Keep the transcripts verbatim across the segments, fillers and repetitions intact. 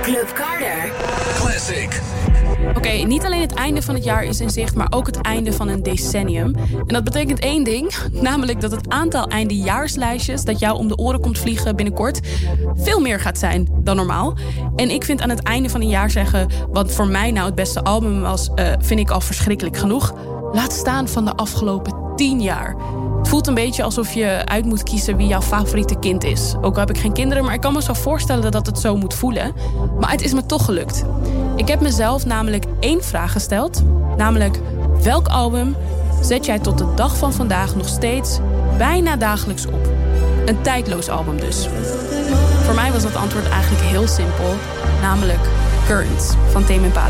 Club Carter Classic. Oké, okay, niet alleen het einde van het jaar is in zicht, maar ook het einde van een decennium. En dat betekent één ding, namelijk dat het aantal eindejaarslijstjes dat jou om de oren komt vliegen binnenkort veel meer gaat zijn dan normaal. En ik vind aan het einde van een jaar zeggen wat voor mij nou het beste album was, uh, vind ik al verschrikkelijk genoeg. Laat staan van de afgelopen tien jaar. Het voelt een beetje alsof je uit moet kiezen wie jouw favoriete kind is. Ook al heb ik geen kinderen, maar ik kan me zo voorstellen dat het zo moet voelen. Maar het is me toch gelukt. Ik heb mezelf namelijk één vraag gesteld. Namelijk, welk album zet jij tot de dag van vandaag nog steeds bijna dagelijks op? Een tijdloos album dus. Voor mij was dat antwoord eigenlijk heel simpel. Namelijk Currents van Tame Impala.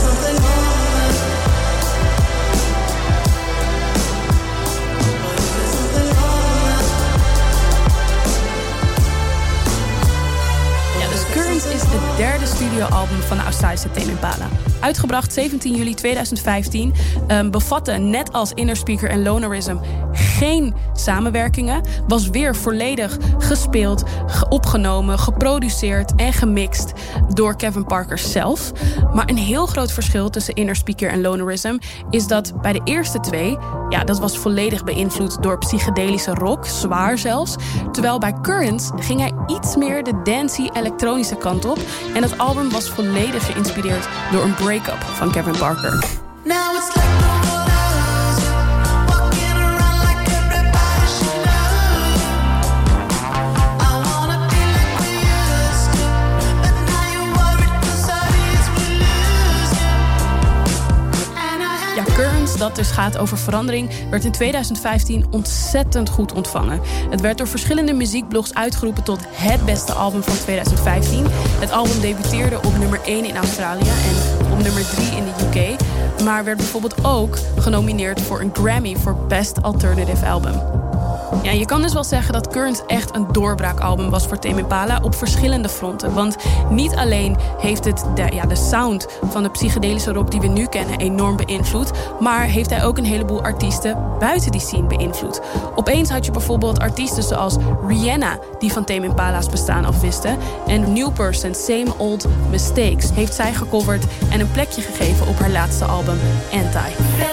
Currents is het derde studioalbum van de Australische Tame Impala. Uitgebracht zeventien juli tweeduizend vijftien, um, bevatte net als Inner Speaker en Lonerism geen samenwerkingen. Was weer volledig gespeeld, ge- opgenomen, geproduceerd en gemixt door Kevin Parker zelf. Maar een heel groot verschil tussen Inner Speaker en Lonerism is dat bij de eerste twee, ja, dat was volledig beïnvloed door psychedelische rock, zwaar zelfs. Terwijl bij Currents ging hij iets meer de dancey elektronische kant op. En het album was volledig geïnspireerd door een break-up van Kevin Parker. Now it's like the world else, walking around like everybody should know. I wanna be like we used to, but now you're worried 'cause I is we lose you. And I had Ja, Currents, dat dus gaat over verandering, werd in tweeduizend vijftien ontzettend goed ontvangen. Het werd door verschillende muziekblogs uitgeroepen tot het beste album van tweeduizend vijftien. Het album debuteerde op nummer één in Australië en op nummer drie in de U K. Maar werd bijvoorbeeld ook genomineerd voor een Grammy voor Best Alternative Album. Ja, je kan dus wel zeggen dat Currents echt een doorbraakalbum was voor Tame Impala op verschillende fronten. Want niet alleen heeft het de, ja, de sound van de psychedelische rock die we nu kennen enorm beïnvloed, maar heeft hij ook een heleboel artiesten buiten die scene beïnvloed. Opeens had je bijvoorbeeld artiesten zoals Rihanna, die van Tame Impala's bestaan afwisten. En New Person, Same Old Mistakes, heeft zij gecoverd en een plekje gegeven op haar laatste album, Anti.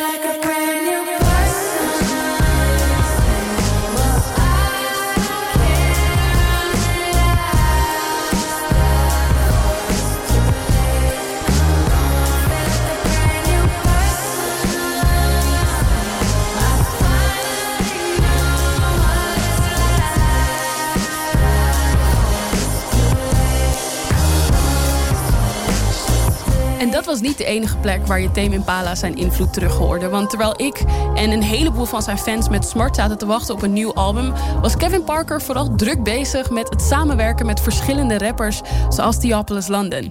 En dat was niet de enige plek waar je Tame Impala zijn invloed terug hoorde. Want terwijl ik en een heleboel van zijn fans met smart zaten te wachten op een nieuw album, was Kevin Parker vooral druk bezig met het samenwerken met verschillende rappers zoals Theophilus London.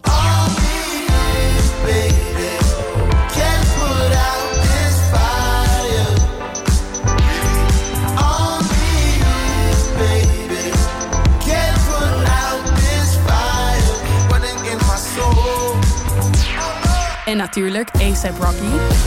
En natuurlijk A$AP Rocky.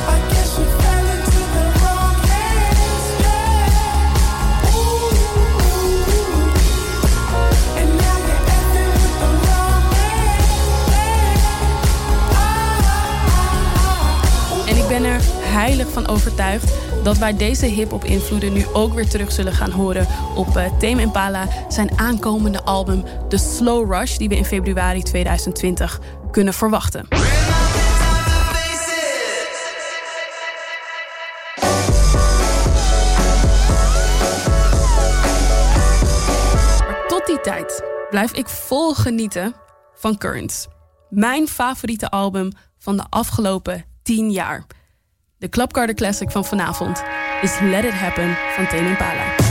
En ik ben er heilig van overtuigd dat wij deze hip-hop invloeden nu ook weer terug zullen gaan horen op uh, Tame Impala, zijn aankomende album The Slow Rush, die we in februari tweeduizend twintig kunnen verwachten. Die tijd blijf ik vol genieten van Currents. Mijn favoriete album van de afgelopen tien jaar. De Club Carter Classic van vanavond is Let It Happen van Tame Impala.